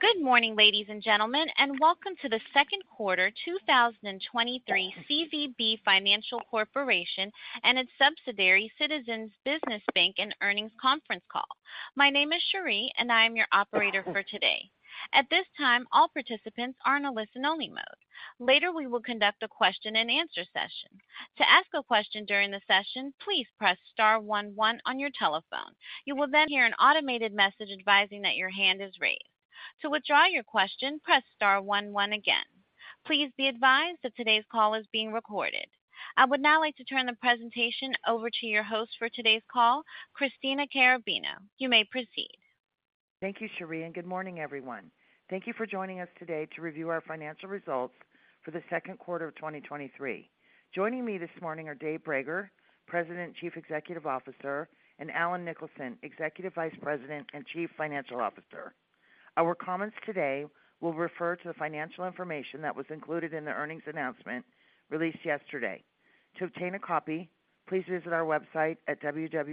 Good morning, ladies and gentlemen, and welcome to the second quarter 2023 CVB Financial Corporation and its subsidiary, Citizens Business Bank and Earnings Conference Call. My name is Cherie, and I am your operator for today. At this time, all participants are in a listen-only mode. Later, we will conduct a question-and-answer session. To ask a question during the session, please press star 11 on your telephone. You will then hear an automated message advising that your hand is raised. To withdraw your question, press star 11 again. Please be advised that today's call is being recorded. I would now like to turn the presentation over to your host for today's call, Christina Carabino. You may proceed. Thank you, Cherie, and good morning, everyone. Thank you for joining us today to review our financial results for the second quarter of 2023. Joining me this morning are Dave Brager, President and Chief Executive Officer, and Allen Nicholson, Executive Vice President and Chief Financial Officer. Our comments today will refer to the financial information that was included in the earnings announcement released yesterday. To obtain a copy, please visit our website at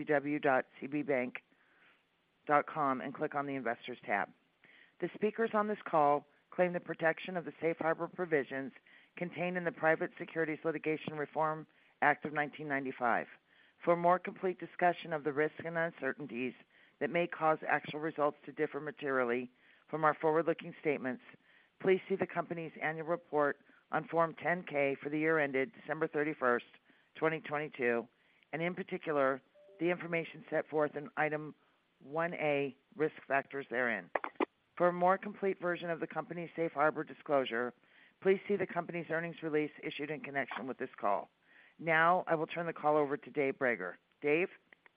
www.cbbank.com and click on the Investors tab. The speakers on this call claim the protection of the safe harbor provisions contained in the Private Securities Litigation Reform Act of 1995. For a more complete discussion of the risks and uncertainties that may cause actual results to differ materially from our forward-looking statements, please see the company's annual report on Form 10-K for the year ended December 31st, 2022, and in particular, the information set forth in Item 1A, Risk Factors therein. For a more complete version of the company's safe harbor disclosure, please see the company's earnings release issued in connection with this call. Now, I will turn the call over to Dave Brager. Dave?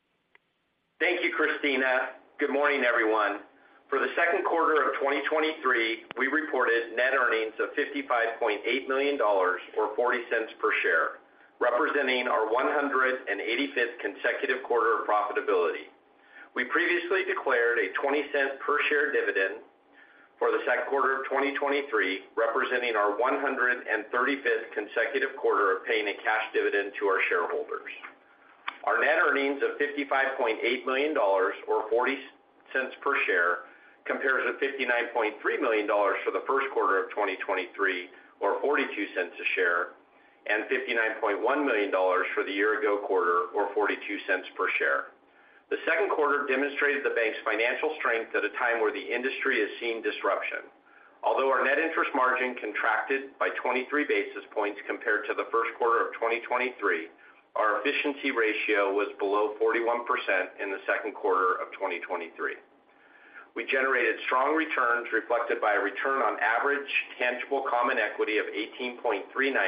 Thank you, Christina. Good morning, everyone. For the second quarter of 2023, we reported net earnings of $55.8 million or 40 cents per share, representing our 185th consecutive quarter of profitability. We previously declared a 20-cent per share dividend for the second quarter of 2023, representing our 135th consecutive quarter of paying a cash dividend to our shareholders. Our net earnings of $55.8 million or 40 cents per share compares with $59.3 million for the first quarter of 2023 or 42 cents a share, and $59.1 million for the year-ago quarter or 42 cents per share. The second quarter demonstrated the bank's financial strength at a time where the industry is seeing disruption. Although our net interest margin contracted by 23 basis points compared to the first quarter of 2023, our efficiency ratio was below 41% in the second quarter of 2023. We generated strong returns reflected by a return on average tangible common equity of 18.39%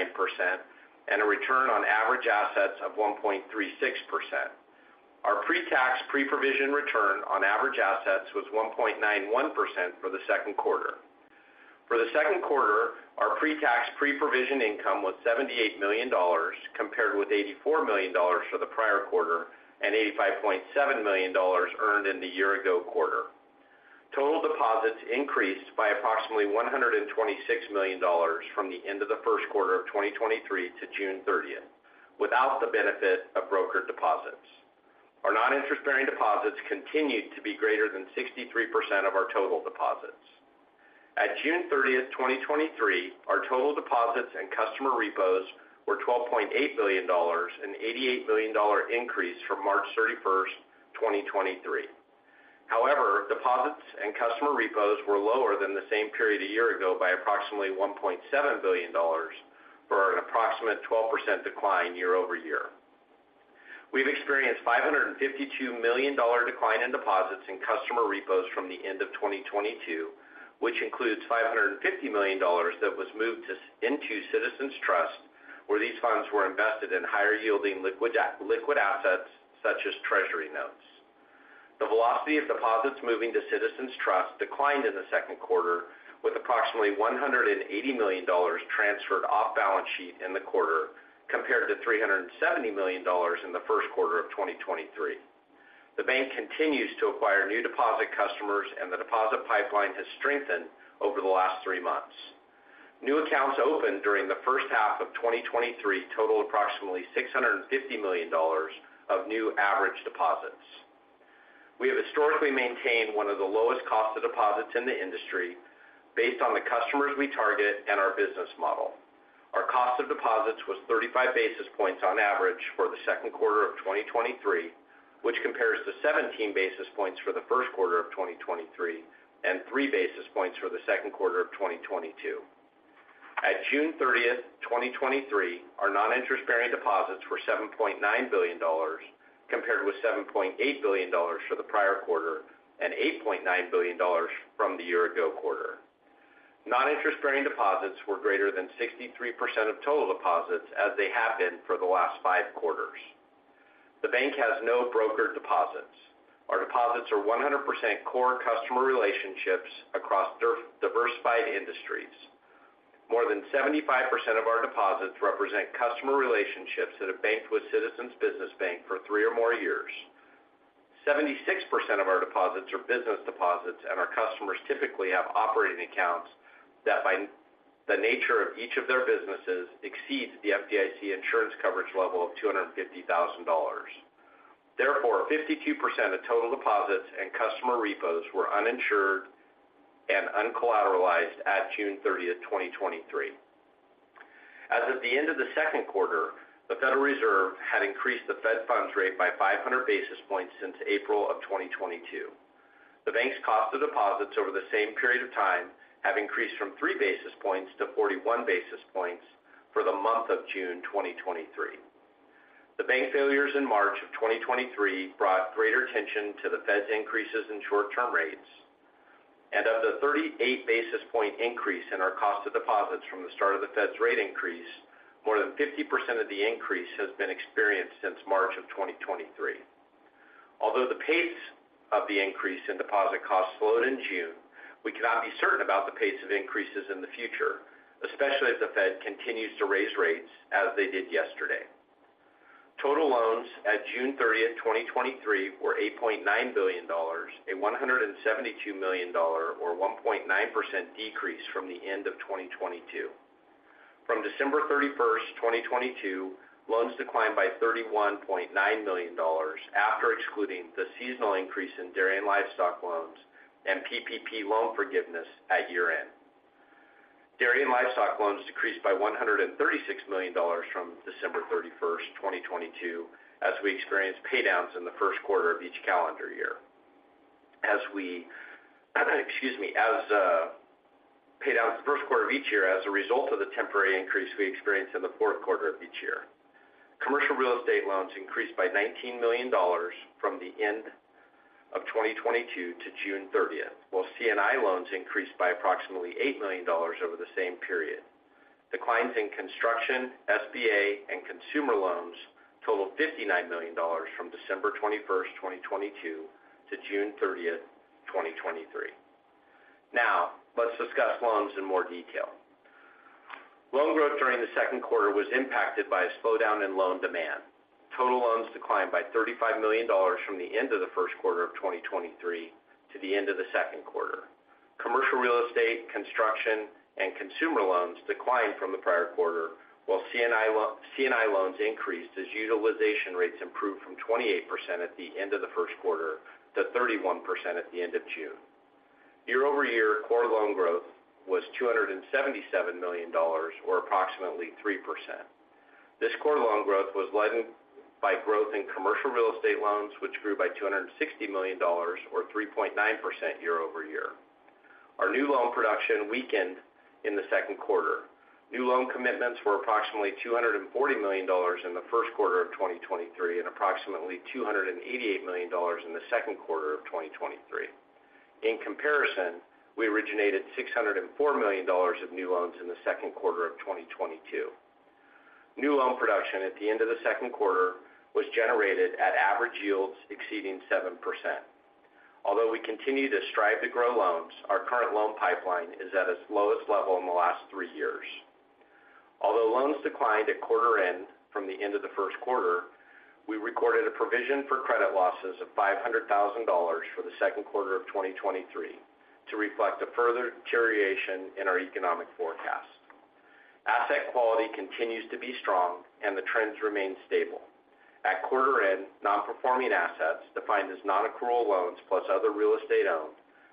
and a return on average assets of 1.36%. Our pre-tax, pre-provision return on average assets was 1.91% for the second quarter. For the second quarter, our pre-tax, pre-provision income was $78 million compared with $84 million for the prior quarter and $85.7 million earned in the year-ago quarter. Total deposits increased by approximately $126 million from the end of the first quarter of 2023 to June 30th, without the benefit of brokered deposits. Our non-interest-bearing deposits continued to be greater than 63% of our total deposits. At June 30th, 2023, our total deposits and customer repos were $12.8 billion, an $88 million increase from March 31st, 2023. However, deposits and customer repos were lower than the same period a year ago by approximately $1.7 billion, for an approximate 12% decline year over year. We've experienced $552 million decline in deposits and customer repos from the end of 2022, which includes $550 million that was moved into Citizens Trust, where these funds were invested in higher-yielding liquid assets such as Treasury notes. The velocity of deposits moving to Citizens Trust declined in the second quarter, with approximately $180 million transferred off balance sheet in the quarter, compared to $370 million in the first quarter of 2023. The bank continues to acquire new deposit customers, and the deposit pipeline has strengthened over the last 3 months. New accounts opened during the first half of 2023 totaled approximately $650 million of new average deposits. We have historically maintained one of the lowest cost of deposits in the industry, based on the customers we target and our business model. Our cost of deposits was 35 basis points on average for the second quarter of 2023, which compares to 17 basis points for the first quarter of 2023 and 3 basis points for the second quarter of 2022. At June 30th, 2023, our non-interest-bearing deposits were $7.9 billion, compared with $7.8 billion for the prior quarter and $8.9 billion from the year-ago quarter. Non-interest-bearing deposits were greater than 63% of total deposits, as they have been for the last 5 quarters. The bank has no brokered deposits. Our deposits are 100% core customer relationships across diversified industries. More than 75% of our deposits represent customer relationships that have banked with Citizens Business Bank for 3 or more years. 76% of our deposits are business deposits, and our customers typically have operating accounts that by the nature of each of their businesses exceeds the FDIC insurance coverage level of $250,000. Therefore, 52% of total deposits and customer repos were uninsured and uncollateralized at June 30th, 2023. As of the end of the second quarter, the Federal Reserve had increased the Fed funds rate by 500 basis points since April of 2022. The bank's cost of deposits over the same period of time have increased from 3 basis points to 41 basis points for the month of June 2023. The bank failures in March of 2023 brought greater attention to the Fed's increases in short-term rates, and of the 38 basis point increase in our cost of deposits from the start of the Fed's rate increase, more than 50% of the increase has been experienced since March of 2023. Although the pace of the increase in deposit costs slowed in June, we cannot be certain about the pace of increases in the future, especially if the Fed continues to raise rates as they did yesterday. Total loans at June 30th, 2023 were $8.9 billion, a $172 million or 1.9% decrease from the end of 2022. From December 31st, 2022, loans declined by $31.9 million after excluding the seasonal increase in dairy and livestock loans and PPP loan forgiveness at year-end. Dairy and livestock loans decreased by $136 million from December 31st, 2022, as we experienced paydowns in the first quarter of each calendar year. Paydowns the first quarter of each year as a result of the temporary increase we experienced in the fourth quarter of each year. Commercial real estate loans increased by $19 million from the end of 2022 to June 30th, while C&I loans increased by approximately $8 million over the same period. Declines in construction, SBA, and consumer loans totaled $59 million from December 21st, 2022 to June 30th, 2023. Now, let's discuss loans in more detail. Loan growth during the second quarter was impacted by a slowdown in loan demand. Total loans declined by $35 million from the end of the first quarter of 2023 to the end of the second quarter. Commercial real estate, construction, and consumer loans declined from the prior quarter, while C&I loans increased as utilization rates improved from 28% at the end of the first quarter to 31% at the end of June. Year-over-year core loan growth was $277 million, or approximately 3%. This core loan growth was led by growth in commercial real estate loans, which grew by $260 million, or 3.9% year-over-year. Our new loan production weakened in the second quarter. New loan commitments were approximately $240 million in the first quarter of 2023 and approximately $288 million in the second quarter of 2023. In comparison, we originated $604 million of new loans in the second quarter of 2022. New loan production at the end of the second quarter was generated at average yields exceeding 7%. Although we continue to strive to grow loans, our current loan pipeline is at its lowest level in the last 3 years. Although loans declined at quarter end from the end of the first quarter, we recorded a provision for credit losses of $500,000 for the second quarter of 2023 to reflect a further deterioration in our economic forecast. Asset quality continues to be strong and the trends remain stable. At quarter end, non-performing assets, defined as non-accrual loans plus other real estate owned,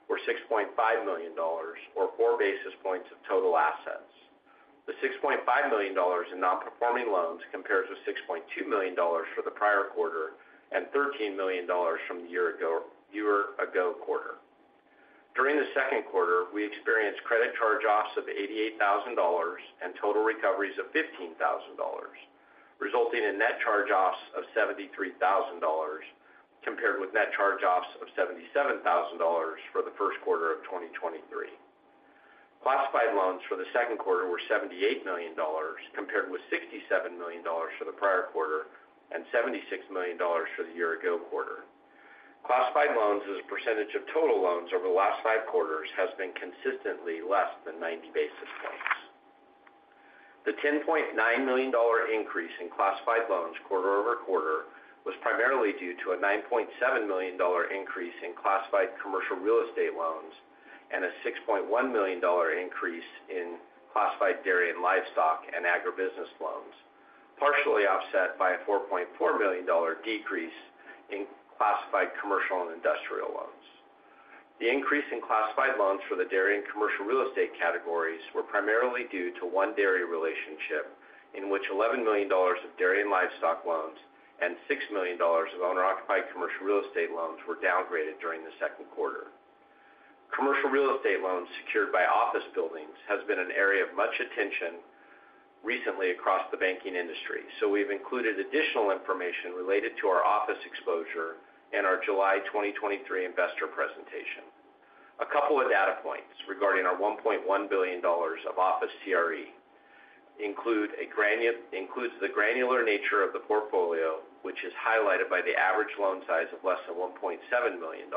were $6.5 million, or 4 basis points of total assets. The $6.5 million in non-performing loans compares with $6.2 million for the prior quarter and $13 million from the year ago quarter. During the second quarter, we experienced credit charge-offs of $88,000 and total recoveries of $15,000, resulting in net charge-offs of $73,000 compared with net charge-offs of $77,000 for the first quarter of 2023. Classified loans for the second quarter were $78 million compared with $67 million for the prior quarter and $76 million for the year ago quarter. Classified loans as a percentage of total loans over the last 5 quarters has been consistently less than 90 basis points. The $10.9 million increase in classified loans quarter over quarter was primarily due to a $9.7 million increase in classified commercial real estate loans and a $6.1 million increase in classified dairy and livestock and agribusiness loans, partially offset by a $4.4 million decrease in classified commercial and industrial loans. The increase in classified loans for the dairy and commercial real estate categories were primarily due to one dairy relationship in which $11 million of dairy and livestock loans and $6 million of owner-occupied commercial real estate loans were downgraded during the second quarter. Commercial real estate loans secured by office buildings has been an area of much attention recently across the banking industry, so we've included additional information related to our office exposure in our July 2023 investor presentation. A couple of data points regarding our $1.1 billion of office CRE includes the granular nature of the portfolio, which is highlighted by the average loan size of less than $1.7 million. 87%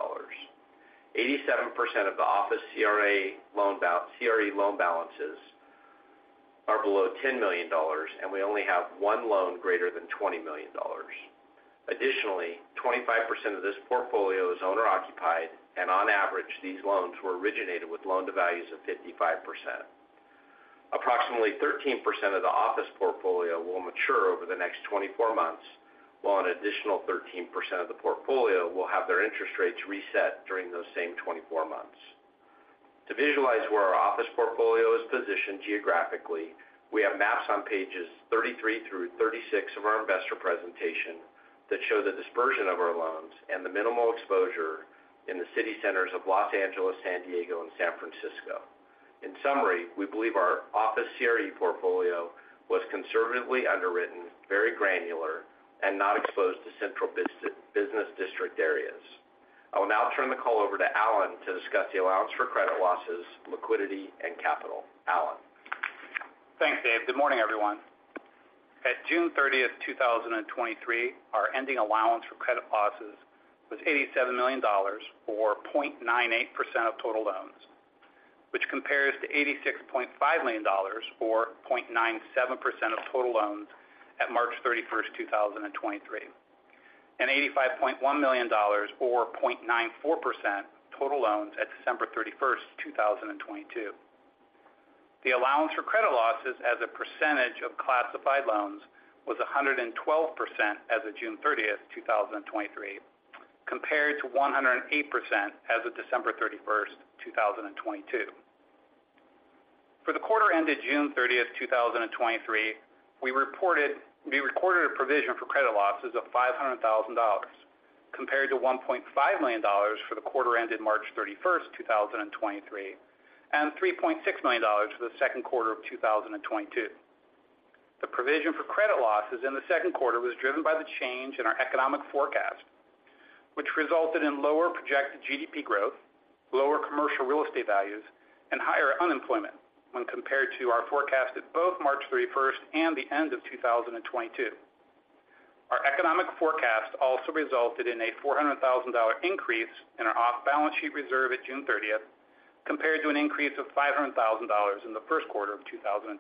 of the office CRE loan balances are below $10 million, and we only have one loan greater than $20 million. Additionally, 25% of this portfolio is owner-occupied, and on average, these loans were originated with loan-to-values of 55%. Approximately 13% of the office portfolio will mature over the next 24 months, while an additional 13% of the portfolio will have their interest rates reset during those same 24 months. To visualize where our office portfolio is positioned geographically, we have maps on pages 33 through 36 of our investor presentation that show the dispersion of our loans and the minimal exposure in the city centers of Los Angeles, San Diego, and San Francisco. In summary, we believe our office CRE portfolio was conservatively underwritten, very granular, and not exposed to central business district areas. I will now turn the call over to Alan to discuss the allowance for credit losses, liquidity, and capital. Alan. Thanks, Dave. Good morning, everyone. At June 30th, 2023, our ending allowance for credit losses was $87 million, or 0.98% of total loans, which compares to $86.5 million, or 0.97% of total loans at March 31st, 2023, and $85.1 million, or 0.94% total loans at December 31st, 2022. The allowance for credit losses as a percentage of classified loans was 112% as of June 30th, 2023, compared to 108% as of December 31st, 2022. For the quarter ended June 30th, 2023, we recorded a provision for credit losses of $500,000, compared to $1.5 million for the quarter ended March 31st, 2023, and $3.6 million for the second quarter of 2022. The provision for credit losses in the second quarter was driven by the change in our economic forecast, which resulted in lower projected GDP growth, lower commercial real estate values, and higher unemployment when compared to our forecast at both March 31st and the end of 2022. Our economic forecast also resulted in a $400,000 increase in our off-balance sheet reserve at June 30th, compared to an increase of $500,000 in the first quarter of 2023.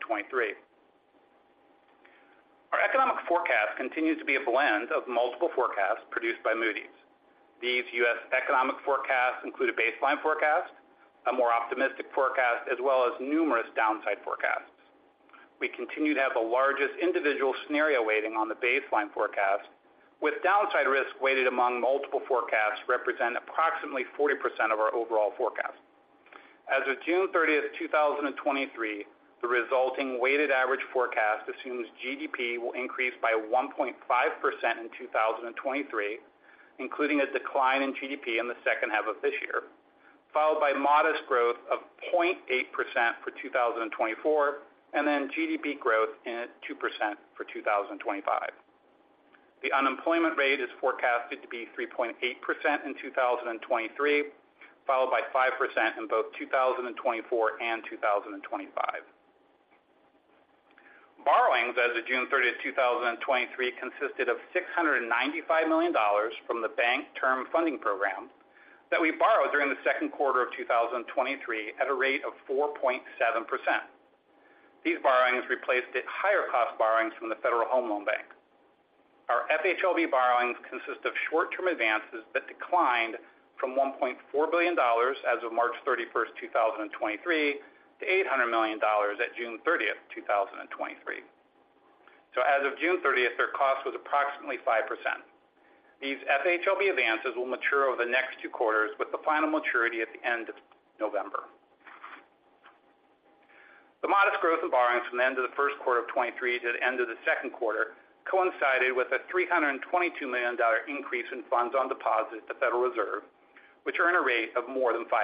Our economic forecast continues to be a blend of multiple forecasts produced by Moody's. These U.S. economic forecasts include a baseline forecast, a more optimistic forecast, as well as numerous downside forecasts. We continue to have the largest individual scenario weighting on the baseline forecast, with downside risk weighted among multiple forecasts represent approximately 40% of our overall forecast. As of June 30th, 2023, the resulting weighted average forecast assumes GDP will increase by 1.5% in 2023, including a decline in GDP in the second half of this year, followed by modest growth of 0.8% for 2024, and then GDP growth at 2% for 2025. The unemployment rate is forecasted to be 3.8% in 2023, followed by 5% in both 2024 and 2025. Borrowings as of June 30th, 2023 consisted of $695 million from the Bank Term Funding Program that we borrowed during the second quarter of 2023 at a rate of 4.7%. These borrowings replaced higher cost borrowings from the Federal Home Loan Bank. Our FHLB borrowings consist of short-term advances that declined from $1.4 billion as of March 31st, 2023 to $800 million at June 30th, 2023. So as of June 30th, their cost was approximately 5%. These FHLB advances will mature over the next 2 quarters with the final maturity at the end of November. The modest growth in borrowings from the end of the first quarter of 23 to the end of the second quarter coincided with a $322 million increase in funds on deposit at the Federal Reserve, which earn a rate of more than 5%.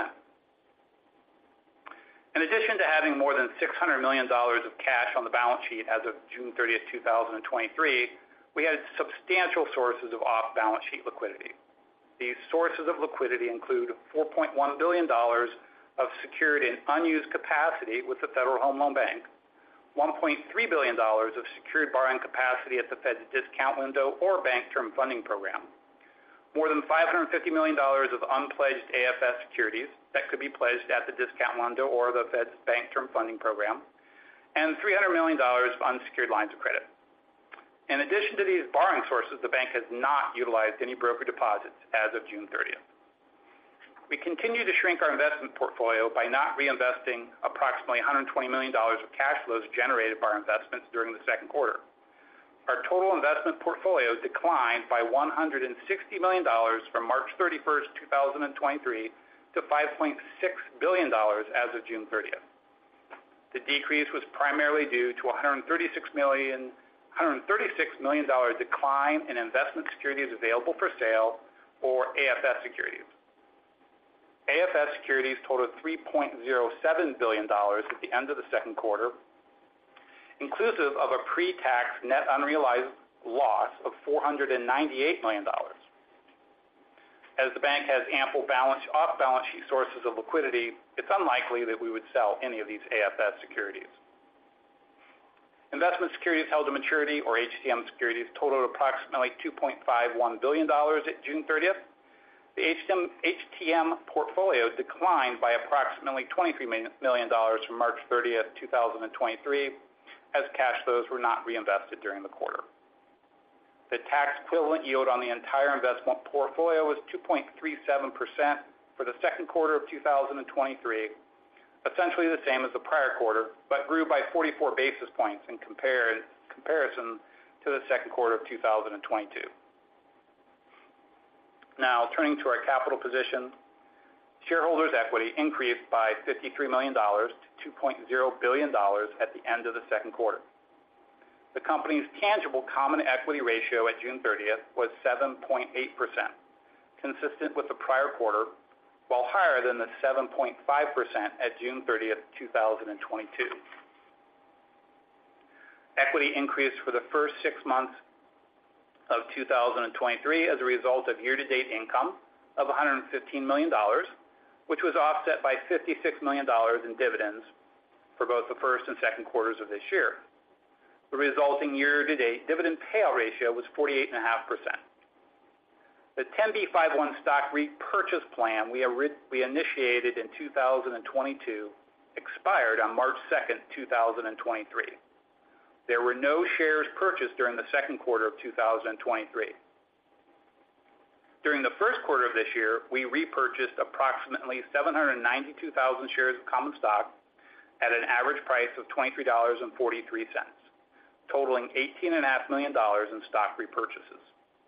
In addition to having more than $600 million of cash on the balance sheet as of June 30th, 2023, we had substantial sources of off-balance sheet liquidity. These sources of liquidity include $4.1 billion of secured and unused capacity with the Federal Home Loan Bank, $1.3 billion of secured borrowing capacity at the Fed's discount window or Bank Term Funding Program, more than $550 million of unpledged AFS securities that could be pledged at the discount window or the Fed's Bank Term Funding Program, and $300 million of unsecured lines of credit. In addition to these borrowing sources, the bank has not utilized any broker deposits as of June 30th. We continue to shrink our investment portfolio by not reinvesting approximately $120 million of cash flows generated by our investments during the second quarter. Our total investment portfolio declined by $160 million from March 31st, 2023 to $5.6 billion as of June 30th. The decrease was primarily due to a $136 million decline in investment securities available for sale, or AFS securities. AFS securities totaled $3.07 billion at the end of the second quarter, inclusive of a pre-tax net unrealized loss of $498 million. As the bank has ample off-balance sheet sources of liquidity, it's unlikely that we would sell any of these AFS securities. Investment securities held to maturity, or HTM securities, totaled approximately $2.51 billion at June 30th. The HTM portfolio declined by approximately $23 million from March 30th, 2023, as cash flows were not reinvested during the quarter. The tax equivalent yield on the entire investment portfolio was 2.37% for the second quarter of 2023, essentially the same as the prior quarter, but grew by 44 basis points in comparison to the second quarter of 2022. Now, turning to our capital position, shareholders' equity increased by $53 million to $2.0 billion at the end of the second quarter. The company's tangible common equity ratio at June 30th was 7.8%, consistent with the prior quarter, while higher than the 7.5% at June 30th, 2022. Equity increased for the first 6 months of 2023 as a result of year-to-date income of $115 million, which was offset by $56 million in dividends for both the first and second quarters of this year. The resulting year-to-date dividend payout ratio was 48.5%. The 10b5-1 stock repurchase plan we initiated in 2022 expired on March 2nd, 2023. There were no shares purchased during the second quarter of 2023. During the first quarter of this year, we repurchased approximately 792,000 shares of common stock at an average price of $23.43, totaling $18.5 million in stock repurchases.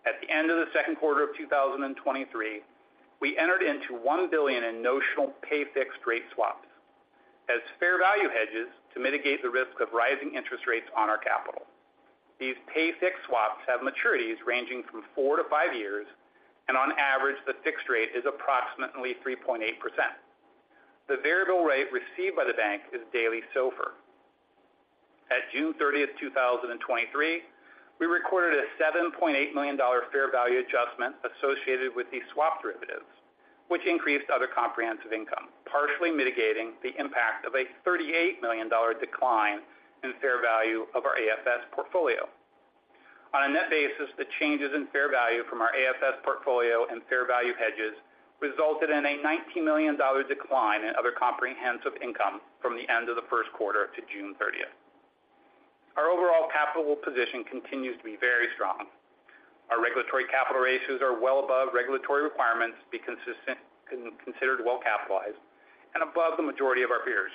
At the end of the second quarter of 2023, we entered into $1 billion in notional pay-fixed rate swaps as fair value hedges to mitigate the risk of rising interest rates on our capital. These pay-fixed swaps have maturities ranging from 4 to 5 years, and on average, the fixed rate is approximately 3.8%. The variable rate received by the bank is daily SOFR. At June 30th, 2023, we recorded a $7.8 million fair value adjustment associated with these swap derivatives, which increased other comprehensive income, partially mitigating the impact of a $38 million decline in fair value of our AFS portfolio. On a net basis, the changes in fair value from our AFS portfolio and fair value hedges resulted in a $19 million decline in other comprehensive income from the end of the first quarter to June 30th. Our overall capital position continues to be very strong. Our regulatory capital ratios are well above regulatory requirements to be considered well capitalized and above the majority of our peers.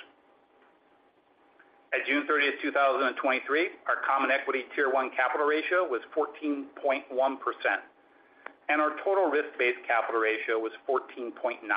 At June 30th, 2023, our Common Equity Tier 1 capital ratio was 14.1%, and our total risk-based capital ratio was 14.9%.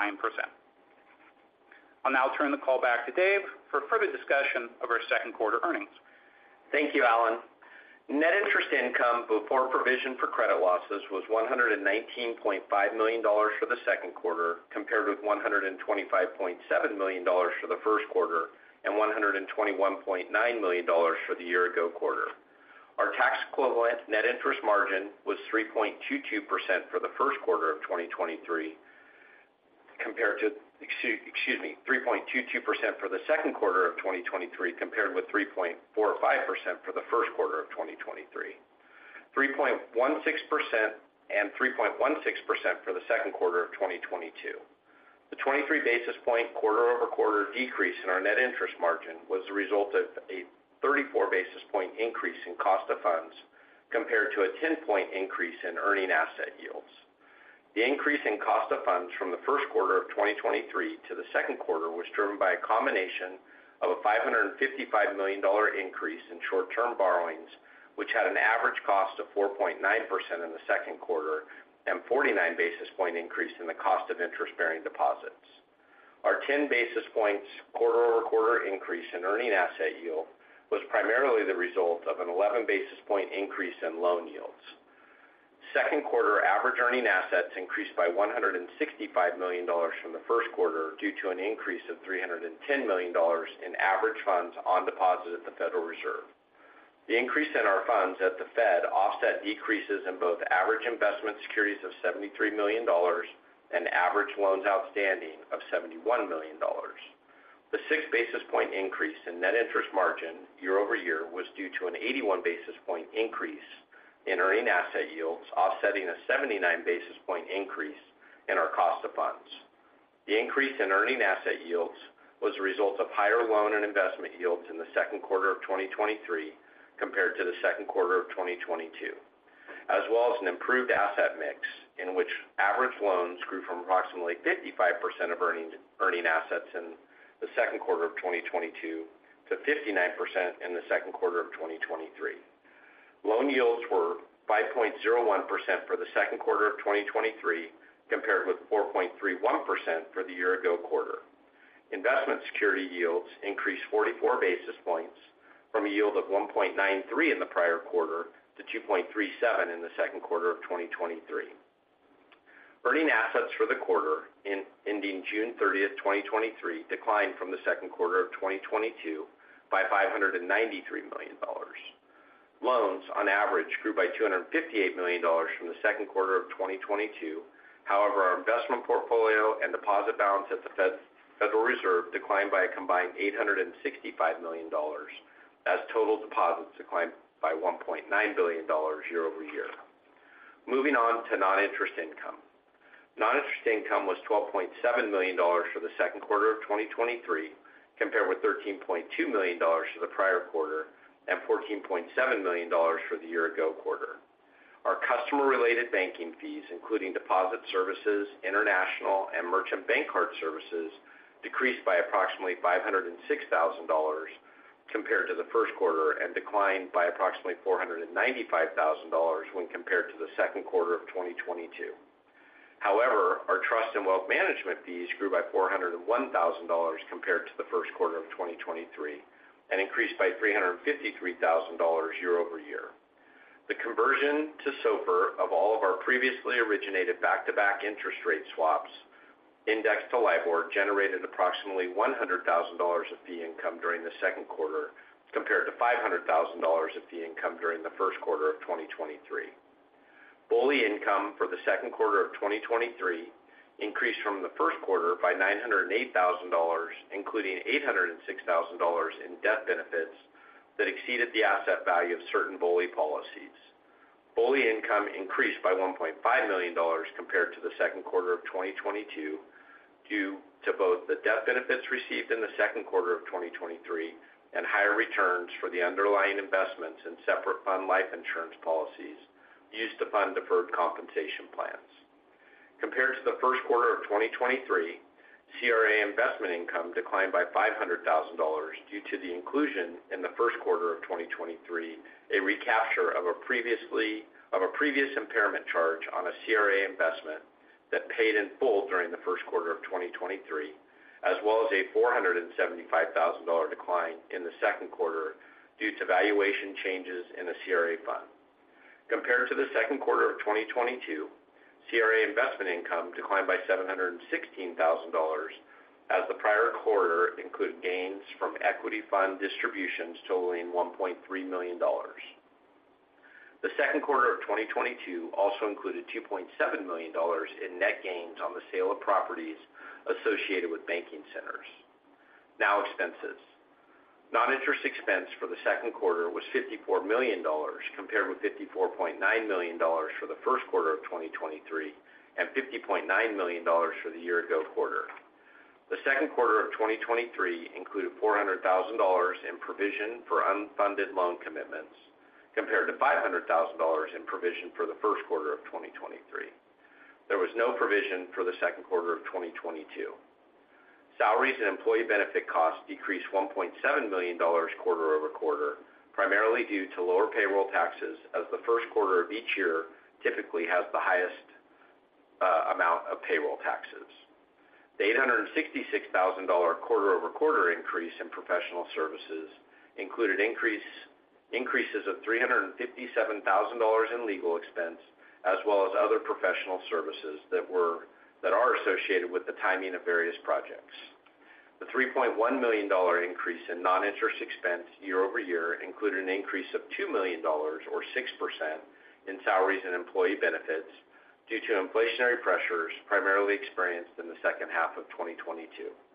I'll now turn the call back to Dave for further discussion of our second quarter earnings. Thank you, Alan. Net interest income before provision for credit losses was $119.5 million for the second quarter, compared with $125.7 million for the first quarter and $121.9 million for the year-ago quarter. Our tax equivalent net interest margin was 3.22% for the first quarter of 2023, compared to, 3.22% for the second quarter of 2023, compared with 3.45% for the first quarter of 2023. 3.16% and 3.16% for the second quarter of 2022. The 23 basis point quarter-over-quarter decrease in our net interest margin was the result of a 34 basis point increase in cost of funds compared to a 10-point increase in earning asset yields. The increase in cost of funds from the first quarter of 2023 to the second quarter was driven by a combination of a $555 million increase in short-term borrowings, which had an average cost of 4.9% in the second quarter, and 49 basis point increase in the cost of interest-bearing deposits. Our 10 basis points quarter-over-quarter increase in earning asset yield was primarily the result of an 11 basis point increase in loan yields. Second quarter average earning assets increased by $165 million from the first quarter due to an increase of $310 million in average funds on deposit at the Federal Reserve. The increase in our funds at the Fed offset decreases in both average investment securities of $73 million and average loans outstanding of $71 million. The 6 basis point increase in net interest margin year over year was due to an 81 basis point increase in earning asset yields, offsetting a 79 basis point increase in our cost of funds. The increase in earning asset yields was a result of higher loan and investment yields in the second quarter of 2023 compared to the second quarter of 2022, as well as an improved asset mix in which average loans grew from approximately 55% of earning assets in the second quarter of 2022 to 59% in the second quarter of 2023. Loan yields were 5.01% for the second quarter of 2023, compared with 4.31% for the year-ago quarter. Investment security yields increased 44 basis points from a yield of 1.93 in the prior quarter to 2.37 in the second quarter of 2023. Earning assets for the quarter ending June 30th, 2023, declined from the second quarter of 2022 by $593 million. Loans, on average, grew by $258 million from the second quarter of 2022. However, our investment portfolio and deposit balance at the Federal Reserve declined by a combined $865 million, as total deposits declined by $1.9 billion year over year. Moving on to non-interest income. Non-interest income was $12.7 million for the second quarter of 2023, compared with $13.2 million for the prior quarter and $14.7 million for the year-ago quarter. Our customer-related banking fees, including deposit services, international, and merchant bank card services, decreased by approximately $506,000 compared to the first quarter and declined by approximately $495,000 when compared to the second quarter of 2022. However, our trust and wealth management fees grew by $401,000 compared to the first quarter of 2023 and increased by $353,000 year-over-year. The conversion to SOFR of all of our previously originated back-to-back interest rate swaps indexed to LIBOR generated approximately $100,000 of fee income during the second quarter, compared to $500,000 of fee income during the first quarter of 2023. BOLI income for the second quarter of 2023 increased from the first quarter by $908,000, including $806,000 in death benefits that exceeded the asset value of certain BOLI policies. BOLI income increased by $1.5 million compared to the second quarter of 2022 due to both the death benefits received in the second quarter of 2023 and higher returns for the underlying investments in separate fund life insurance policies used to fund deferred compensation plans. Compared to the first quarter of 2023, CRA investment income declined by $500,000 due to the inclusion in the first quarter of 2023 a recapture of a previous impairment charge on a CRA investment that paid in full during the first quarter of 2023, as well as a $475,000 decline in the second quarter due to valuation changes in a CRA fund. Compared to the second quarter of 2022, CRA investment income declined by $716,000, as the prior quarter included gains from equity fund distributions totaling $1.3 million. The second quarter of 2022 also included $2.7 million in net gains on the sale of properties associated with banking centers. Now expenses. Non-interest expense for the second quarter was $54 million, compared with $54.9 million for the first quarter of 2023 and $50.9 million for the year-ago quarter. The second quarter of 2023 included $400,000 in provision for unfunded loan commitments, compared to $500,000 in provision for the first quarter of 2023. There was no provision for the second quarter of 2022. Salaries and employee benefit costs decreased $1.7 million quarter over quarter, primarily due to lower payroll taxes, as the first quarter of each year typically has the highest amount of payroll taxes. The $866,000 quarter over quarter increase in professional services included increases of $357,000 in legal expense, as well as other professional services that are associated with the timing of various projects. The $3.1 million increase in non-interest expense year over year included an increase of $2 million, or 6%, in salaries and employee benefits due to inflationary pressures primarily experienced in the second half of 2022.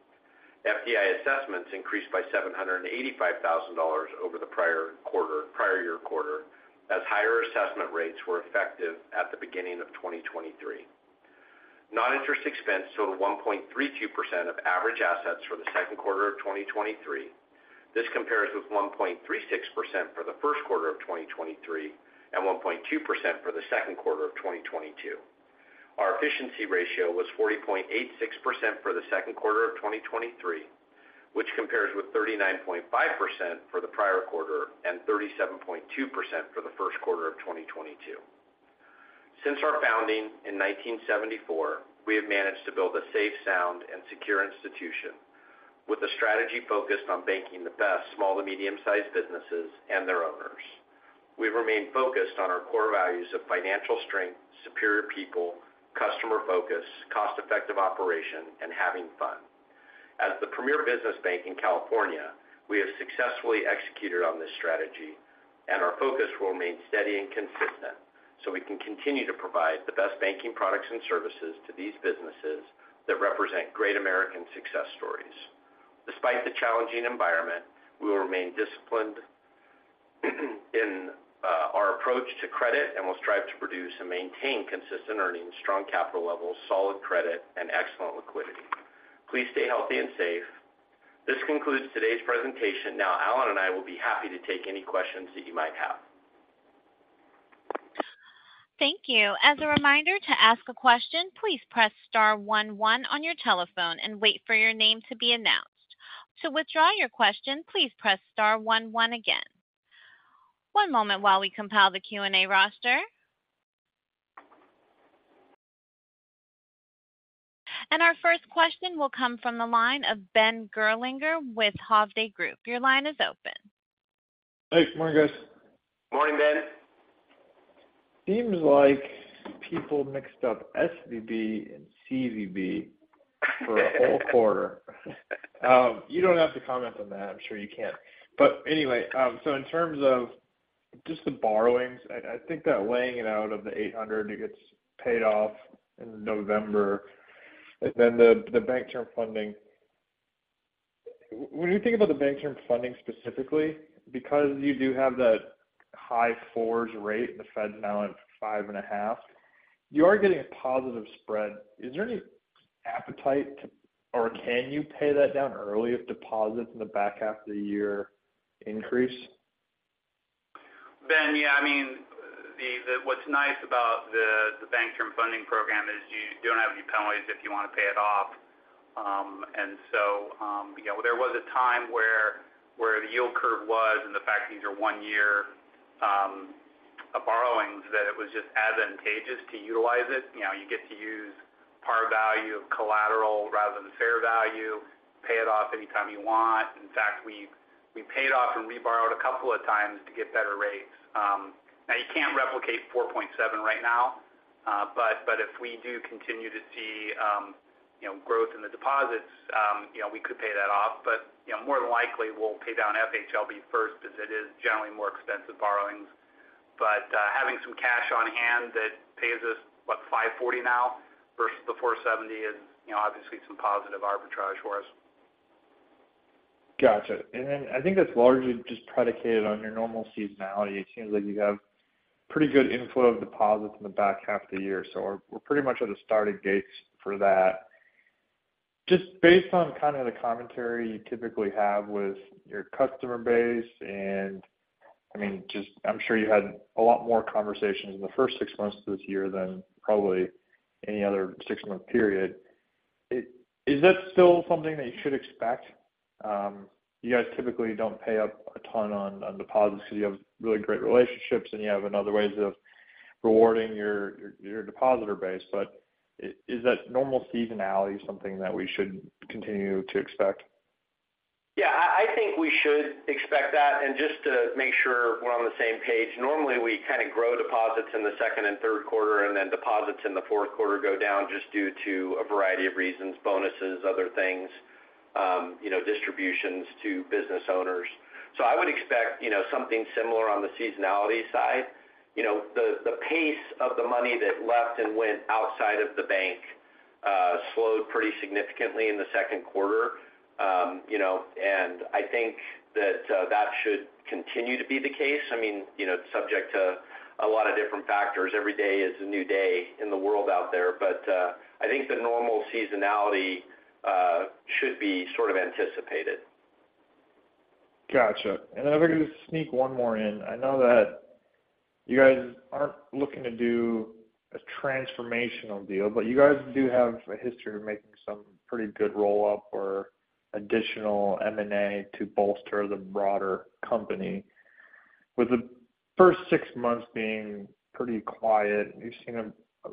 FDI assessments increased by $785,000 over the prior year quarter, as higher assessment rates were effective at the beginning of 2023. Non-interest expense totaled 1.32% of average assets for the second quarter of 2023. This compares with 1.36% for the first quarter of 2023 and 1.2% for the second quarter of 2022. Our efficiency ratio was 40.86% for the second quarter of 2023, which compares with 39.5% for the prior quarter and 37.2% for the first quarter of 2022. Since our founding in 1974, we have managed to build a safe, sound, and secure institution with a strategy focused on banking the best small to medium-sized businesses and their owners. We've remained focused on our core values of financial strength, superior people, customer focus, cost-effective operation, and having fun. As the premier business bank in California, we have successfully executed on this strategy, and our focus will remain steady and consistent so we can continue to provide the best banking products and services to these businesses that represent great American success stories. Despite the challenging environment, we will remain disciplined in our approach to credit and will strive to produce and maintain consistent earnings, strong capital levels, solid credit, and excellent liquidity. Please stay healthy and safe. This concludes today's presentation. Now, Alan and I will be happy to take any questions that you might have. Thank you. As a reminder, to ask a question, please press star 11 on your telephone and wait for your name to be announced. To withdraw your question, please press star 11 again. One moment while we compile the Q&A roster. And our first question will come from the line of Ben Gerlinger with Hovde Group. Your line is open. Hey, good morning, guys. Morning, Ben. Seems like people mixed up SVB and CVB for a whole quarter. You don't have to comment on that. I'm sure you can't. But anyway, so in terms of just the borrowings, I think that laying it out of the $800, it gets paid off in November. And then the bank term funding. When you think about the bank term funding specifically, because you do have that high fours rate, and the Fed's now at 5.5, you are getting a positive spread. Is there any appetite to, or can you pay that down early if deposits in the back half of the year increase? Ben, yeah, I mean, what's nice about the bank term funding program is you don't have any penalties if you want to pay it off. There was a time where the yield curve was, and the fact that these are 1 year borrowings, that it was just advantageous to utilize it. You know, you get to use par value of collateral rather than fair value, pay it off anytime you want. In fact, we paid off and reborrowed a couple of times to get better rates. Now, you can't replicate 4.7 right now, but if we do continue to see growth in the deposits, we could pay that off. But more than likely, we'll pay down FHLB first because it is generally more expensive borrowings. But having some cash on hand that pays us, $540 now versus the $470 is, obviously some positive arbitrage for us. Gotcha. And then I think that's largely just predicated on your normal seasonality. It seems like you have pretty good inflow of deposits in the back half of the year. So we're pretty much at the starting gates for that. Just based on kind of the commentary you typically have with your customer base, and I mean, I'm sure you had a lot more conversations in the first 6 months of this year than probably any other 6-month period. Is that still something that you should expect? You guys typically don't pay up a ton on deposits because you have really great relationships and you have other ways of rewarding your depositor base. But is that normal seasonality something that we should continue to expect? Yeah, I think we should expect that. And just to make sure we're on the same page, normally we kind of grow deposits in the second and third quarter, and then deposits in the fourth quarter go down just due to a variety of reasons, bonuses, other things, distributions to business owners. So I would expect, something similar on the seasonality side. The pace of the money that left and went outside of the bank slowed pretty significantly in the second quarter. And I think that should continue to be the case. I mean, subject to a lot of different factors. Every day is a new day in the world out there. But I think the normal seasonality should be sort of anticipated. Gotcha. And then if I could just sneak one more in. I know that you guys aren't looking to do a transformational deal, but you guys do have a history of making some pretty good roll-up or additional M&A to bolster the broader company. With the first 6 months being pretty quiet, we've seen a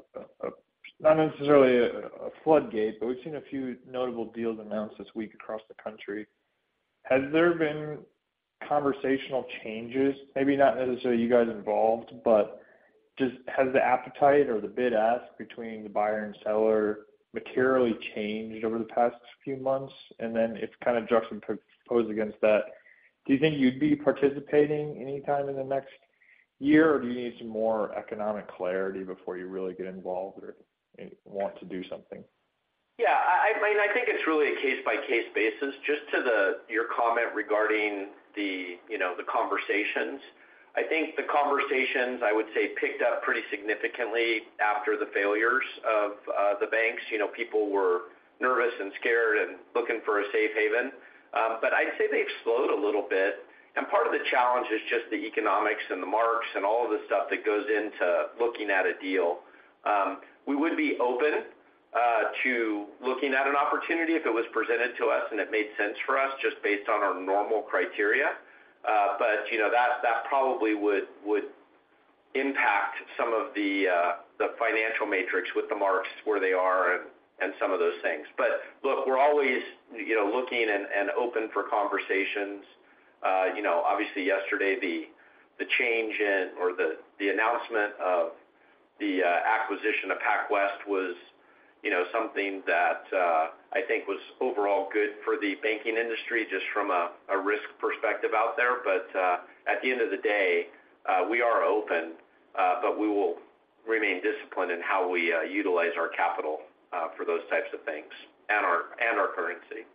not necessarily a floodgate, but we've seen a few notable deals announced this week across the country. Has there been conversational changes, maybe not necessarily you guys involved, but just has the appetite or the bid-ask between the buyer and seller materially changed over the past few months? And then if kind of juxtaposed against that, do you think you'd be participating anytime in the next year, or do you need some more economic clarity before you really get involved or want to do something? Yeah, I mean, I think it's really a case-by-case basis. Just to your comment regarding the conversations, I think the conversations, I would say, picked up pretty significantly after the failures of the banks. People were nervous and scared and looking for a safe haven. But I'd say they've slowed a little bit. And part of the challenge is just the economics and the marks and all of the stuff that goes into looking at a deal. We would be open to looking at an opportunity if it was presented to us and it made sense for us just based on our normal criteria. But that probably would impact some of the financial matrix with the marks where they are and some of those things. But look, we're always looking and open for conversations. Obviously yesterday the change in or the announcement of the acquisition of PacWest was something that I think was overall good for the banking industry just from a risk perspective out there. But at the end of the day, we are open, but we will remain disciplined in how we utilize our capital for those types of things and our currency.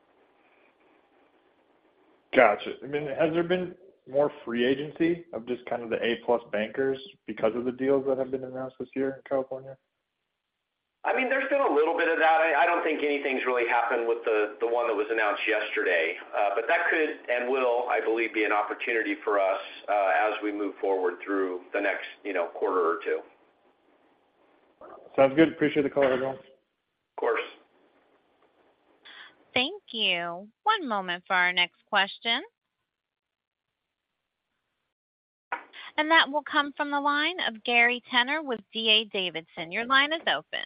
Gotcha. I mean, has there been more free agency of just kind of the A-plus bankers because of the deals that have been announced this year in California? I mean, there's been a little bit of that. I don't think anything's really happened with the one that was announced yesterday. But that could and will, I believe, be an opportunity for us as we move forward through the next, quarter or two. Sounds good. Appreciate the call, everyone. Of course. Thank you. One moment for our next question. And that will come from the line of Gary Tenner with D.A. Davidson. Your line is open.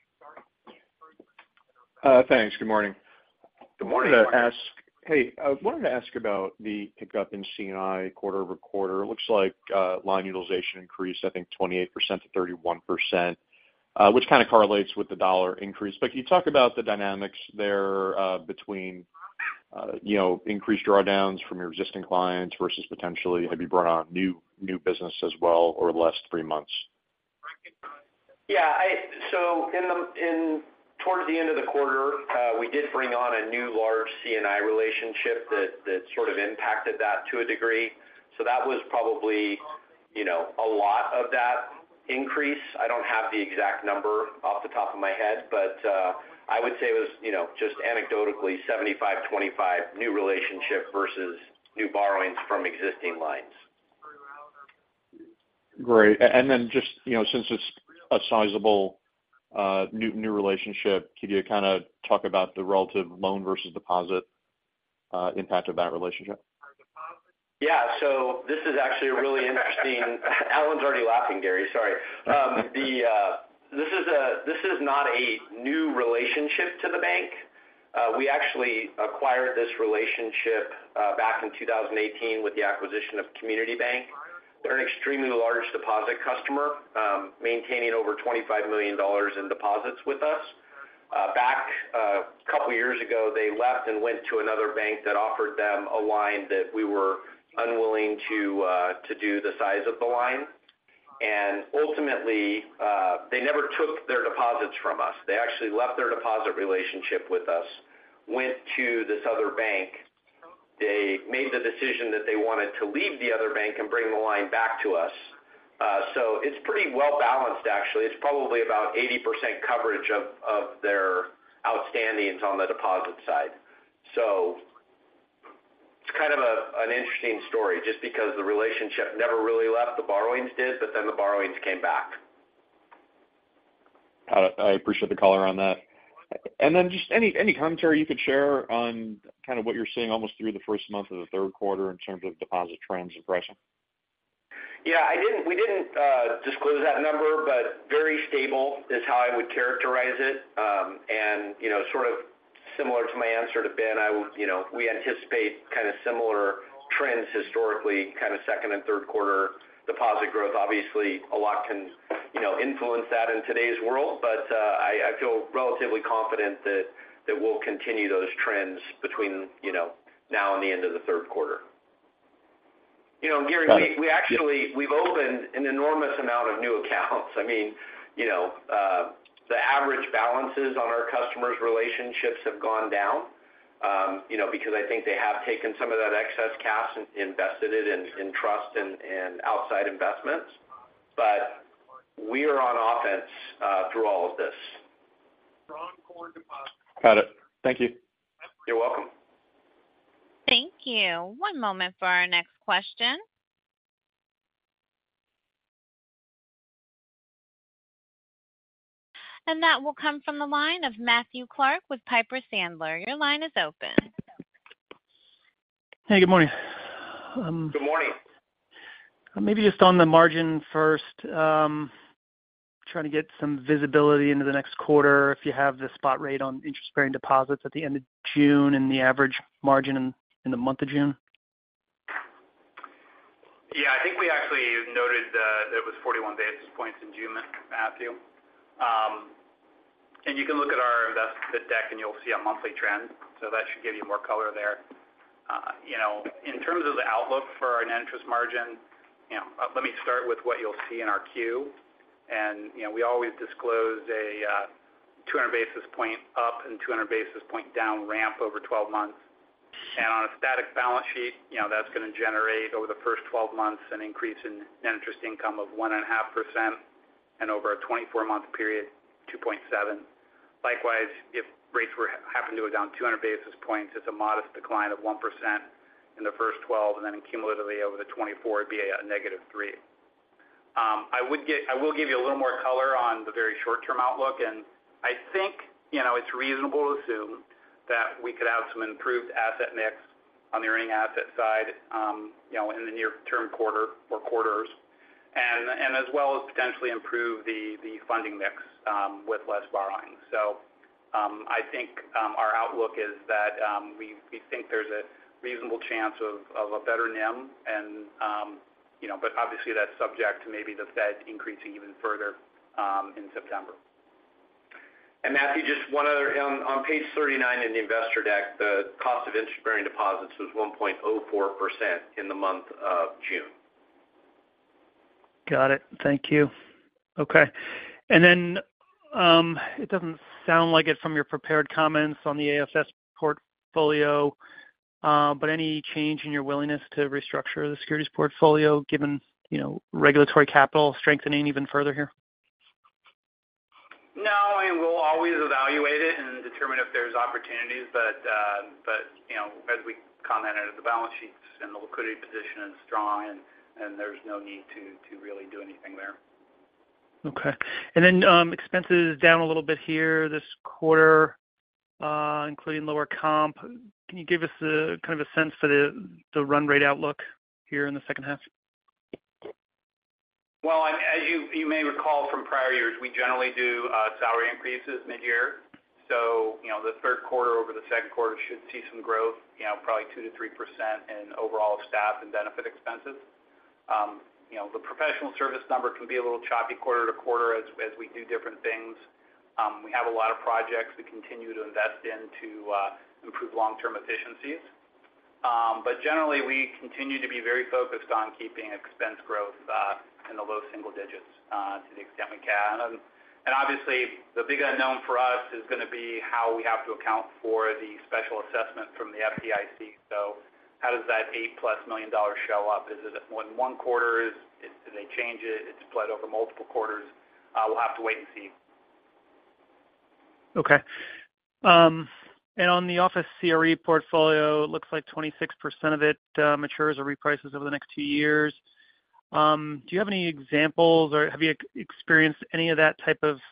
Thanks. Good morning. Good morning. I wanted to ask about the pickup in C&I quarter-over-quarter. It looks like line utilization increased, I think, 28% to 31%, which kind of correlates with the dollar increase. But can you talk about the dynamics there between increased drawdowns from your existing clients versus potentially have you brought on new business as well over the last 3 months? Yeah, so towards the end of the quarter, we did bring on a new large C&I relationship that sort of impacted that to a degree. So that was probably, a lot of that increase. I don't have the exact number off the top of my head, but I would say it was, just anecdotally 75-25 new relationship versus new borrowings from existing lines. Great. And then just, since it's a sizable new relationship, could you kind of talk about the relative loan versus deposit impact of that relationship? Yeah, so this is actually a really interesting. Alan's already laughing, Gary. Sorry. This is not a new relationship to the bank. We actually acquired this relationship back in 2018 with the acquisition of Community Bank. They're an extremely large deposit customer, maintaining over $25 million in deposits with us. Back a couple years ago, they left and went to another bank that offered them a line that we were unwilling to do the size of the line. And ultimately, they never took their deposits from us. They actually left their deposit relationship with us, went to this other bank. They made the decision that they wanted to leave the other bank and bring the line back to us. So it's pretty well balanced, actually. It's probably about 80% coverage of their outstandings on the deposit side. So it's kind of an interesting story just because the relationship never really left. The borrowings did, but then the borrowings came back. I appreciate the color on that. And then just any commentary you could share on kind of what you're seeing almost through the first month of the third quarter in terms of deposit trends and pricing? Yeah, we didn't disclose that number, but very stable is how I would characterize it. And, sort of similar to my answer to Ben, we anticipate kind of similar trends historically, kind of second and third quarter deposit growth. Obviously, a lot can, influence that in today's world, but I feel relatively confident that we'll continue those trends between, now and the end of the third quarter. Gary, we've opened an enormous amount of new accounts. I mean, the average balances on our customers' relationships have gone down, because I think they have taken some of that excess cash and invested it in trust and outside investments. But we are on offense through all of this. Got it. Thank you. You're welcome. Thank you. One moment for our next question. and that will come from the line of Matthew Clark with Piper Sandler. Your line is open. Hey, good morning. Good morning. Maybe just on the margin first, trying to get some visibility into the next quarter, if you have the spot rate on interest-bearing deposits at the end of June and the average margin in the month of June. Yeah, I think we actually noted that it was 41 basis points in June, Matthew. And you can look at our investment deck and you'll see a monthly trend, so that should give you more color there. In terms of the outlook for our net interest margin, let me start with what you'll see in our Q. And, we always disclose a 200 basis point up and 200 basis point down ramp over 12 months. And on a static balance sheet, that's going to generate over the first 12 months an increase in net interest income of 1.5%, and over a 24-month period, 2.7. Likewise, if rates happen to go down 200 basis points, it's a modest decline of 1% in the first 12, and then cumulatively over the 24, it'd be a negative 3. I will give you a little more color on the very short-term outlook, and I think it's reasonable to assume that we could have some improved asset mix on the earning asset side, in the near-term quarter or quarters, and as well as potentially improve the funding mix with less borrowing. So I think our outlook is that we think there's a reasonable chance of a better NIM, and but obviously that's subject to maybe the Fed increasing even further in September. And Matthew, just one other, on page 39 in the investor deck, the cost of interest-bearing deposits was 1.04% in the month of June. Got it. Thank you. Okay. And then it doesn't sound like it from your prepared comments on the AFS portfolio, but any change in your willingness to restructure the securities portfolio given, regulatory capital strengthening even further here? No, we'll always evaluate it and determine if there's opportunities, but as we commented, the balance sheets and the liquidity position is strong, and there's no need to really do anything there. Okay. And then expenses down a little bit here this quarter, including lower comp. Can you give us a kind of a sense for the run rate outlook here in the second half? Well, as you may recall from prior years, we generally do salary increases mid-year. So, the third quarter over the second quarter should see some growth, probably 2 to 3% in overall staff and benefit expenses. The professional service number can be a little choppy quarter to quarter as we do different things. We have a lot of projects we continue to invest in to improve long-term efficiencies. But generally, we continue to be very focused on keeping expense growth in the low single digits to the extent we can. And obviously, the big unknown for us is going to be how we have to account for the special assessment from the FDIC. So how does that $8+ million show up? Is it in one quarter? Do they change it? It's split over multiple quarters. We'll have to wait and see. Okay. And on the office CRE portfolio, it looks like 26% of it matures or reprices over the next 2 years. Do you have any examples, or have you experienced any of that type of,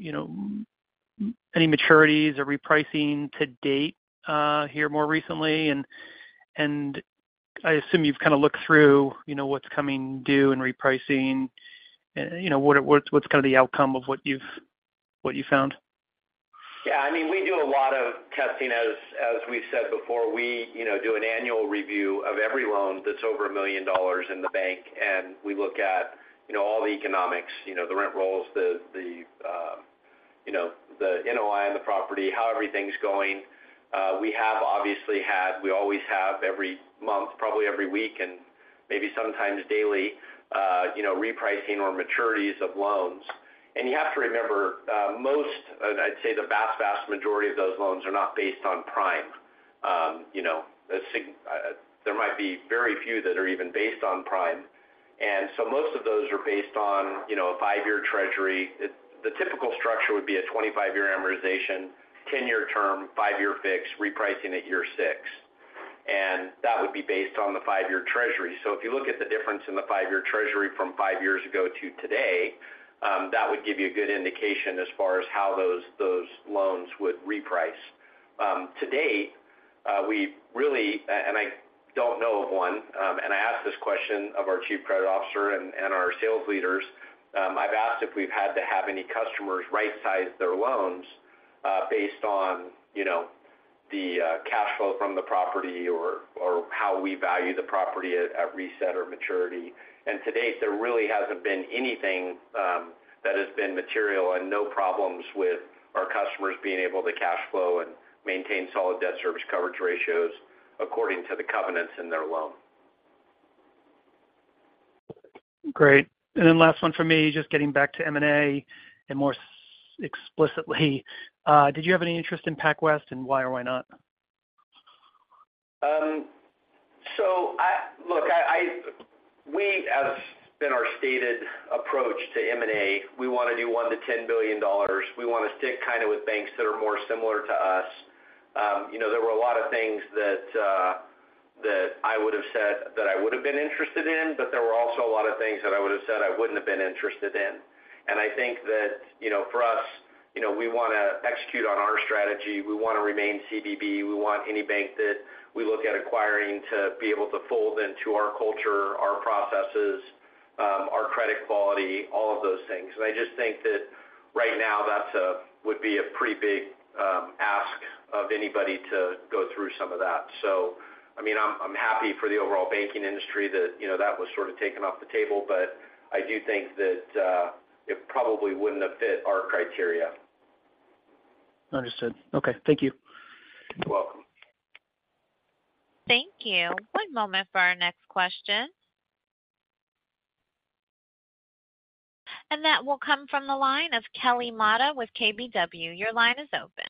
any maturities or repricing to date here more recently? And I assume you've kind of looked through, what's coming due and repricing, and what's kind of the outcome of what you found? Yeah, we do a lot of testing, as we've said before. We, do an annual review of every loan that's over $1 million in the bank, and we look at, all the economics, the rent rolls, the NOI on the property, how everything's going. We always have every month, probably every week, and maybe sometimes daily, repricing or maturities of loans. And you have to remember, I'd say the vast majority of those loans are not based on prime. There might be very few that are even based on prime. And so most of those are based on, a 5-year treasury. The typical structure would be a 25-year amortization, 10-year term, 5-year fix, repricing at year 6. And that would be based on the 5-year treasury. So if you look at the difference in the 5-year treasury from 5 years ago to today, that would give you a good indication as far as how those loans would reprice. To date, we really, and I don't know of one, and I asked this question of our Chief Credit Officer and our sales leaders. I've asked if we've had to have any customers right-size their loans based on, the cash flow from the property or how we value the property at reset or maturity. And to date, there really hasn't been anything that has been material and no problems with our customers being able to cash flow and maintain solid debt service coverage ratios according to the covenants in their loan. Great. And then last one for me, just getting back to M&A and more explicitly, did you have any interest in PacWest, and why or why not? We, as been our stated approach to M&A, we want to do $1 to $10 billion. We want to stick kind of with banks that are more similar to us. There were a lot of things that I would have said that I would have been interested in, but there were also a lot of things that I would have said I wouldn't have been interested in. And I think that, for us, we want to execute on our strategy. We want to remain CBB. We want any bank that we look at acquiring to be able to fold into our culture, our processes, our credit quality, all of those things. And I just think that right now would be a pretty big ask of anybody to go through some of that. So, I'm happy for the overall banking industry that, that was sort of taken off the table, but I do think that it probably wouldn't have fit our criteria. Understood. Okay. Thank you. You're welcome. Thank you. One moment for our next question. And that will come from the line of Kelly Motta with KBW. Your line is open.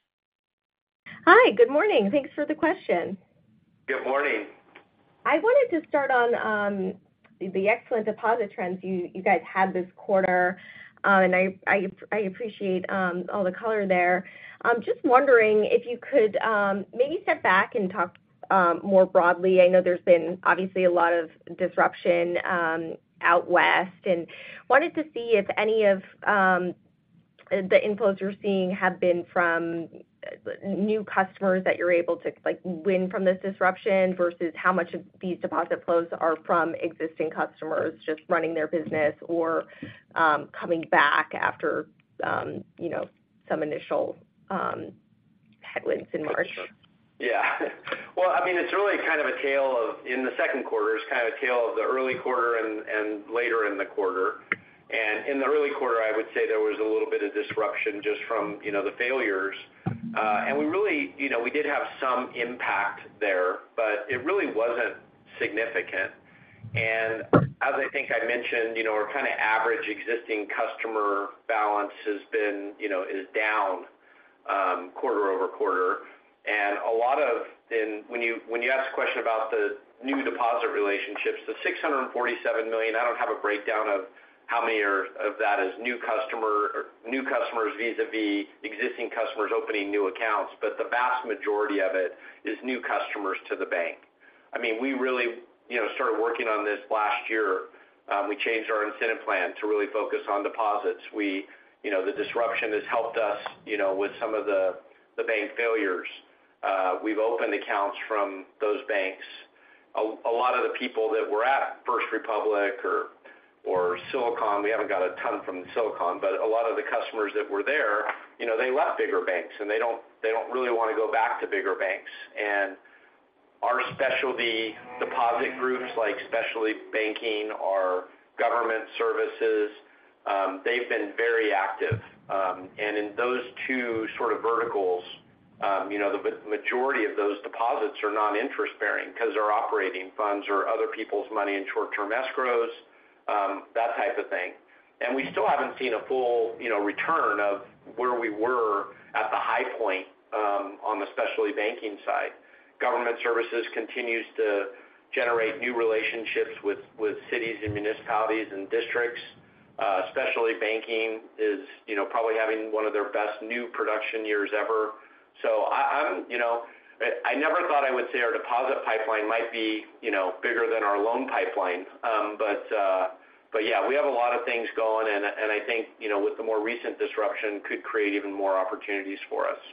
Hi, good morning. Thanks for the question. Good morning. I wanted to start on the excellent deposit trends you guys had this quarter, and I appreciate all the color there. I'm just wondering if you could maybe step back and talk more broadly. I know there's been obviously a lot of disruption out west, and wanted to see if any of the inflows you're seeing have been from new customers that you're able to win from this disruption versus how much of these deposit flows are from existing customers just running their business or coming back after some initial headwinds in March. Yeah. Well, it's really kind of a tale of, in the second quarter, it's kind of a tale of the early quarter and later in the quarter. And in the early quarter, I would say there was a little bit of disruption just from, the failures. And we really, we did have some impact there, but it really wasn't significant. And as I think I mentioned, our kind of average existing customer balance has been, is down quarter over quarter. And a lot of, when you ask a question about the new deposit relationships, the $647 million, I don't have a breakdown of how many of that is new customers vis-a-vis existing customers opening new accounts, but the vast majority of it is new customers to the bank. We really, started working on this last year. We changed our incentive plan to really focus on deposits. The disruption has helped us, with some of the bank failures. We've opened accounts from those banks. A lot of the people that were at First Republic or Silicon, we haven't got a ton from Silicon, but a lot of the customers that were there, they left bigger banks, and they don't really want to go back to bigger banks. And our specialty deposit groups, like specialty banking or government services, they've been very active. And in those two sort of verticals, the majority of those deposits are non-interest bearing because they're operating funds or other people's money in short-term escrows, that type of thing. And we still haven't seen a full, return of where we were at the high point on the specialty banking side. Government services continues to generate new relationships with cities and municipalities and districts. Specialty banking is, probably having one of their best new production years ever. So I never thought I would say our deposit pipeline might be, bigger than our loan pipeline. But Yeah, we have a lot of things going, and I think, with the more recent disruption could create even more opportunities for us.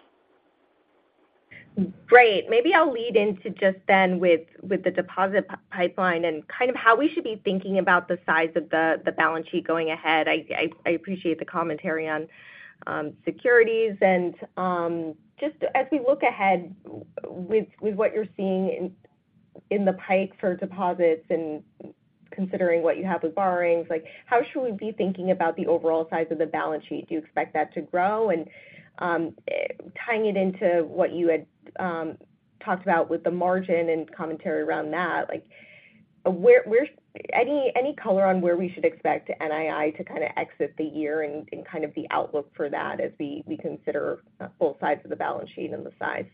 Great. Maybe I'll lead into just then with the deposit pipeline and kind of how we should be thinking about the size of the balance sheet going ahead. I appreciate the commentary on securities and just as we look ahead with what you're seeing in the pike for deposits and considering what you have with borrowings, like how should we be thinking about the overall size of the balance sheet? Do you expect that to grow? And tying it into what you had talked about with the margin and commentary around that, like where any color on where we should expect NII to kind of exit the year and kind of the outlook for that as we consider both sides of the balance sheet and the size?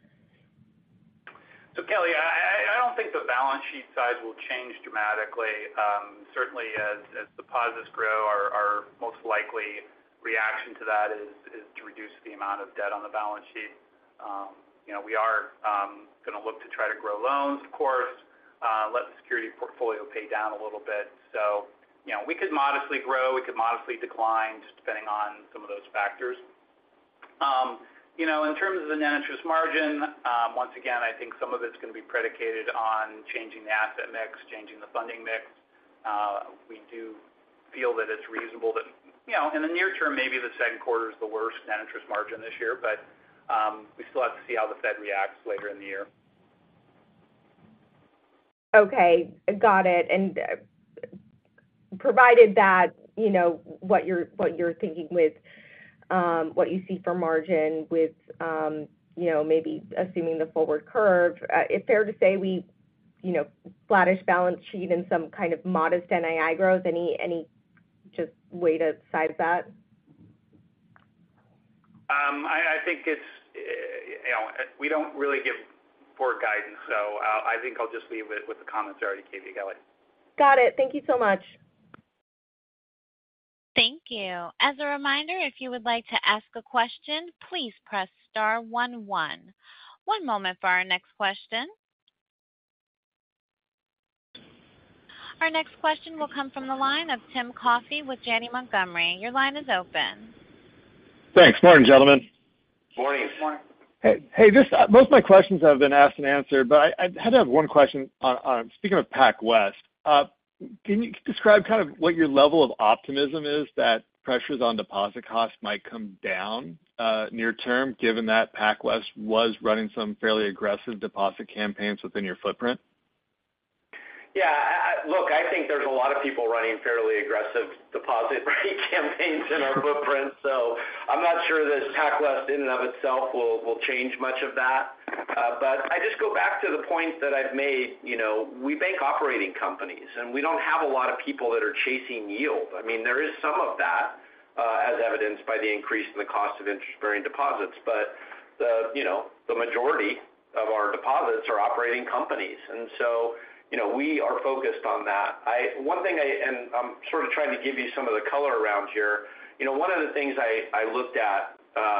So Kelly, I don't think the balance sheet size will change dramatically. Certainly as deposits grow, our most likely reaction to that is to reduce the amount of debt on the balance sheet. We are going to look to try to grow loans, of course, let the security portfolio pay down a little bit. So, we could modestly grow, we could modestly decline, just depending on some of those factors. In terms of the net interest margin, once again, I think some of it's going to be predicated on changing the asset mix, changing the funding mix. We do feel that it's reasonable that, in the near term, maybe the second quarter is the worst net interest margin this year, but we still have to see how the Fed reacts later in the year. Okay, got it. And provided that, what you're thinking with what you see for margin with, maybe assuming the forward curve, it's fair to say we, flattish balance sheet and some kind of modest NII growth. Any just way to size that? I think it's, we don't really give forward guidance, so I think I'll just leave it with the comments I already gave you, Kelly. Got it. Thank you so much. Thank you. As a reminder, if you would like to ask a question, please press star 11. One moment for our next question. Our next question will come from the line of Tim Coffey with Janney Montgomery. Your line is open. Thanks. Morning, gentlemen. Morning. Morning. Hey, most of my questions have been asked and answered, but I had to have one question on speaking of PacWest. Can you describe kind of what your level of optimism is that pressures on deposit costs might come down near term, given that PacWest was running some fairly aggressive deposit campaigns within your footprint? Yeah, look, I think there's a lot of people running fairly aggressive deposit rate campaigns in our footprint, so I'm not sure that PacWest in and of itself will change much of that. But I just go back to the point that I've made, we bank operating companies, and we don't have a lot of people that are chasing yield. I mean, there is some of that, as evidenced by the increase in the cost of interest-bearing deposits, but the majority of our deposits are operating companies, and so we are focused on that. One thing, and I'm sort of trying to give you some of the color around here, one of the things I looked at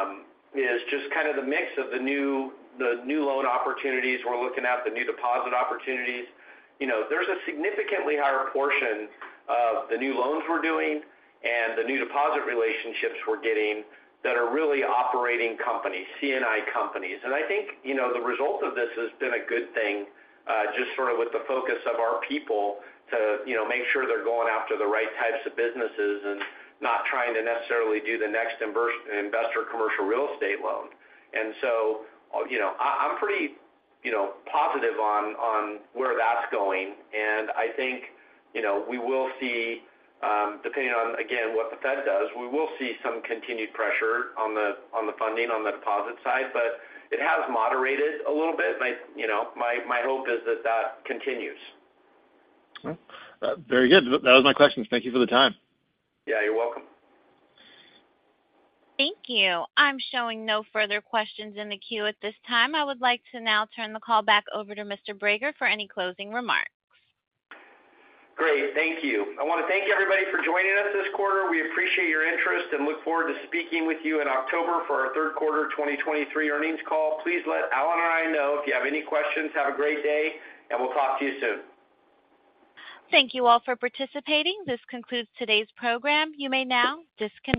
is just kind of the mix of the new loan opportunities we're looking at, the new deposit opportunities. There's a significantly higher portion of the new loans we're doing and the new deposit relationships we're getting that are really operating companies, C&I companies. And I think, the result of this has been a good thing, just sort of with the focus of our people to, make sure they're going after the right types of businesses and not trying to necessarily do the next investor commercial real estate loan. And so, I'm pretty, positive on where that's going. And I think, we will see, depending on, again, what the Fed does, we will see some continued pressure on the funding on the deposit side, but it has moderated a little bit. My hope is that continues. Well, very good. That was my questions. Thank you for the time. Yeah, you're welcome. Thank you. I'm showing no further questions in the queue at this time. I would like to now turn the call back over to Mr. Brager for any closing remarks. Great. Thank you. I want to thank everybody for joining us this quarter. We appreciate your interest and look forward to speaking with you in October for our third quarter 2023 earnings call. Please let Alan or I know if you have any questions. Have a great day, and we'll talk to you soon. Thank you all for participating. This concludes today's program. You may now disconnect.